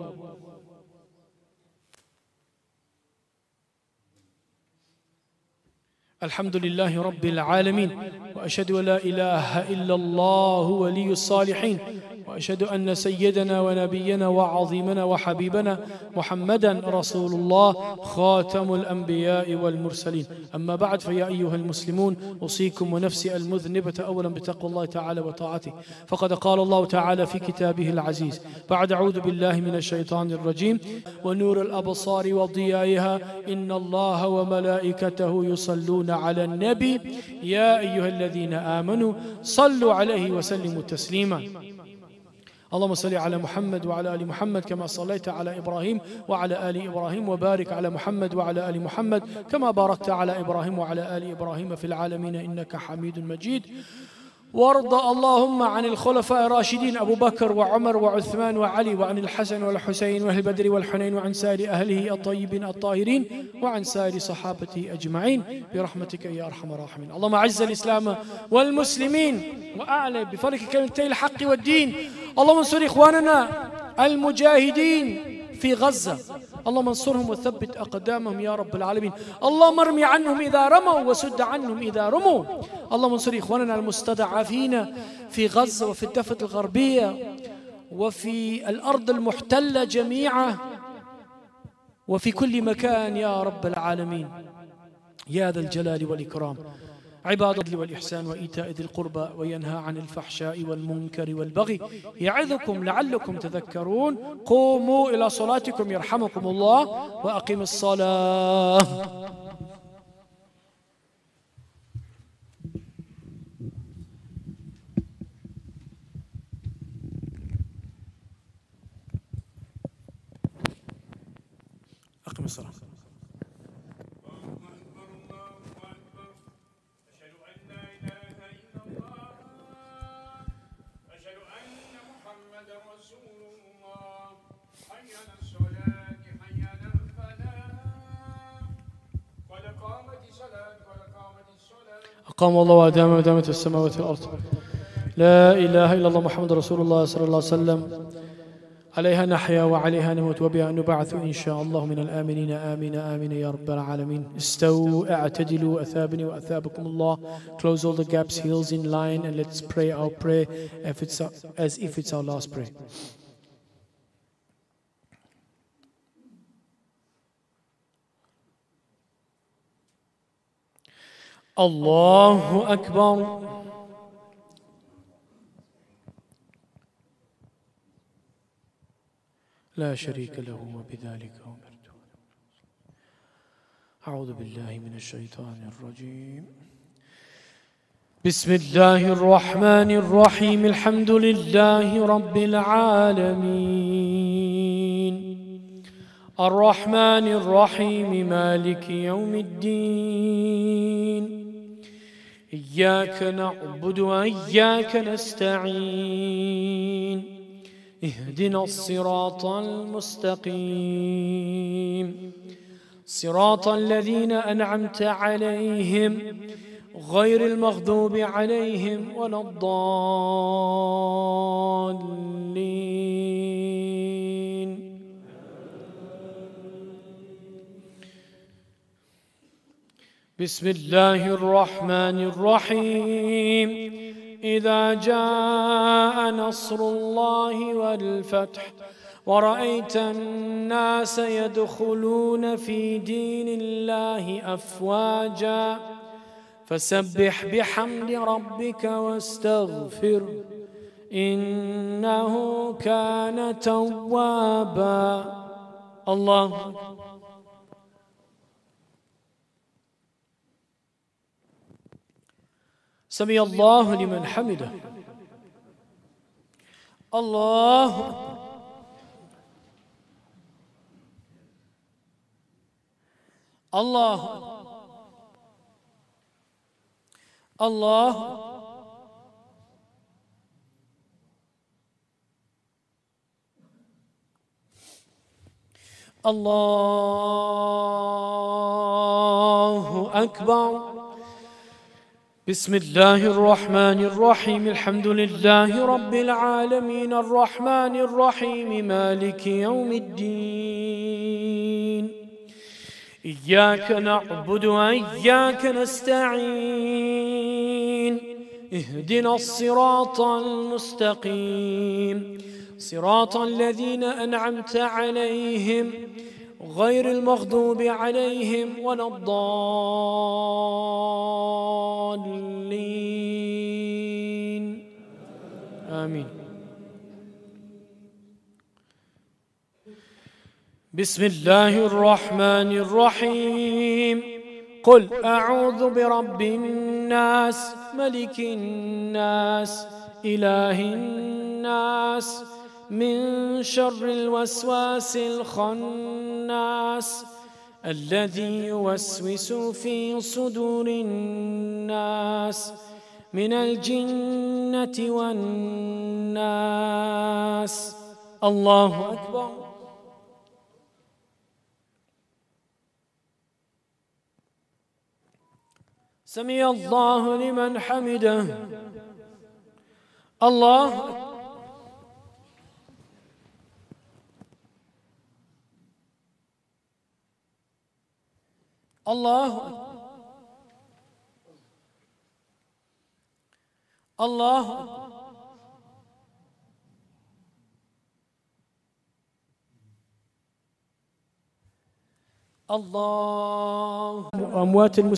الحمد لله رب العالمين وأشهد أن لا إله إلا الله ولي الصالحين وأشهد أن سيدنا ونبينا وعظيمنا وحبيبنا محمدا رسول الله خاتم الأنبياء والمرسلين. أما بعد فيا أيها المسلمون أوصيكم ونفسي المذنبة أولا بتقوى الله تعالى وطاعته فقد قال الله تعالى في كتابه العزيز بعد أعوذ بالله من الشيطان الرجيم ونور الأبصار وضيائها إن الله وملائكته يصلون على النبي يا أيها الذين آمنوا صلوا عليه وسلموا تسليما. اللهم صل على محمد وعلى آل محمد كما صليت على إبراهيم وعلى آل إبراهيم وبارك على محمد وعلى آل محمد كما باركت على إبراهيم وعلى آل إبراهيم في العالمين إنك حميد مجيد. وارض اللهم عن الخلفاء الراشدين أبو بكر وعمر وعثمان وعلي، وعن الحسن والحسين وأهل بدر والحنين، وعن سائر أهله الطيبين الطاهرين، وعن سائر صحابته أجمعين برحمتك يا أرحم الراحمين. اللهم أعز الإسلام والمسلمين وأعلى بفضلك كلمتي الحق والدين. اللهم انصر إخواننا المجاهدين في غزة، اللهم انصرهم وثبت أقدامهم يا رب العالمين. اللهم ارمي عنهم إذا رموا وسد عنهم إذا رموا. اللهم انصر إخواننا المستضعفين في غزة وفي الضفة الغربية وفي الأرض المحتلة جميعا وفي كل مكان يا رب العالمين يا ذا الجلال والإكرام. عباد الله والإحسان وإيتاء ذي القربى وينهى عن الفحشاء والمنكر والبغي يعظكم لعلكم تذكرون. قوموا إلى صلاتكم يرحمكم الله وأقم الصلاة. أقم الصلاة. أقام الله وأدام ودامت السماوات والأرض. لا إله إلا الله محمد رسول الله صلى الله عليه وسلم. عليها نحيا وعليها نموت وبها نبعث إن شاء الله من الآمنين. آمين آمين يا رب العالمين. استووا اعتدلوا أثابني وأثابكم الله. Close all the gaps, heels in line, and let's pray our prayer if it's, as if it's our last prayer. الله أكبر. لا شريك له وبذلك أمرت. أعوذ بالله من الشيطان الرجيم. بسم الله الرحمن الرحيم. الحمد لله رب العالمين الرحمن الرحيم مالك يوم الدين. إياك نعبد وإياك نستعين. اهدنا الصراط المستقيم صراط الذين أنعمت عليهم غير المغضوب عليهم ولا الضالين. بسم الله الرحمن الرحيم. إذا جاء نصر الله والفتح ورأيت الناس يدخلون في دين الله أفواجا فسبح بحمد ربك واستغفر إنه كان توابا. الله سمع الله لمن حمده. الله الله الله الله أكبر. بسم الله الرحمن الرحيم. الحمد لله رب العالمين الرحمن الرحيم مالك يوم الدين. إياك نعبد وإياك نستعين. اهدنا الصراط المستقيم صراط الذين أنعمت عليهم غير المغضوب عليهم ولا الضالين. آمين. بسم الله الرحمن الرحيم. قل أعوذ برب الناس ملك الناس إله الناس من شر الوسواس الخناس الذي يوسوس في صدور الناس من الجنة والناس. الله أكبر. سمع الله لمن حمده. الله أكبر. الله أكبر. الله أكبر. الله. أموات المسلمين